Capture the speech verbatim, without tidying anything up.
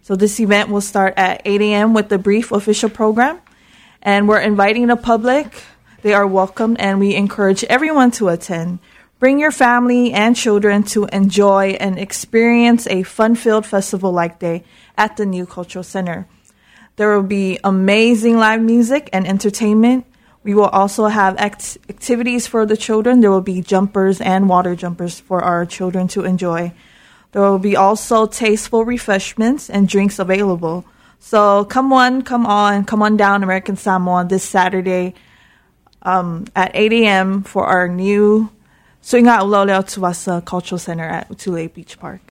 So this event will start at eight a.m. with the brief official program. And we're inviting the public. They are welcome, and we encourage everyone to attend. Bring your family and children to enjoy and experience a fun-filled festival-like day at the New Cultural Center. There will be amazing live music and entertainment. We will also have act- activities for the children. There will be jumpers and water jumpers for our children to enjoy. There will be also tasteful refreshments and drinks available. So come on, come on, come on down American Samoa this Saturday um, at eight a.m. for our new Suinga Uloleo Tuwasa Cultural Center at Utule Beach Park.